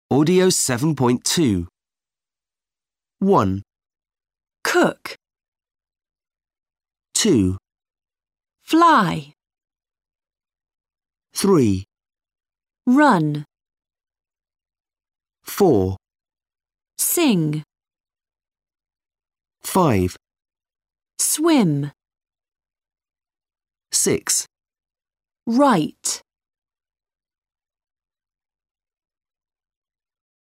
Audio 7.2. 1, cook, 2, fly, 3, run, 4, sing, 5, swim, 6, write.